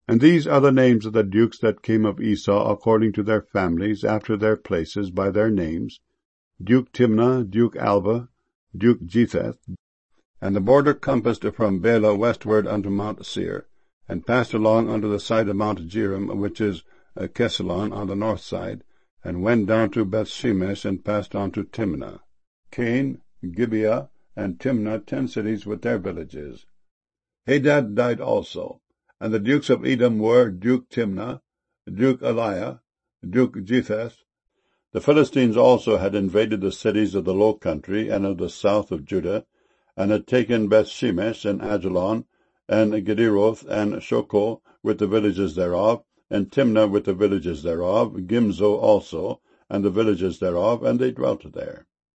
And these are the names of the dukes that came of Esau according to their families, after their places, by their names: Duke Timnah, Duke Alva, Duke Jetheth. And the border compassed from Bela westward unto Mount Seir, and passed along unto the side of Mount Jearim, which is Kesalon, on the north side, and went down to Bethshemesh, and passed on to Timnah. Cain, Gibeah, and Timnah, 10 cities with their villages. Hadad died also. And the dukes of Edom were Duke Timnah, Duke Eliah, Duke Jetheth. The Philistines also had invaded the cities of the low country and of the south of Judah, and had taken Bethshemesh and Ajalon, and Gederoth, and Shoco, with the villages thereof, and Timnah with the villages thereof, Gimzo also, and the villages thereof, and they dwelt there.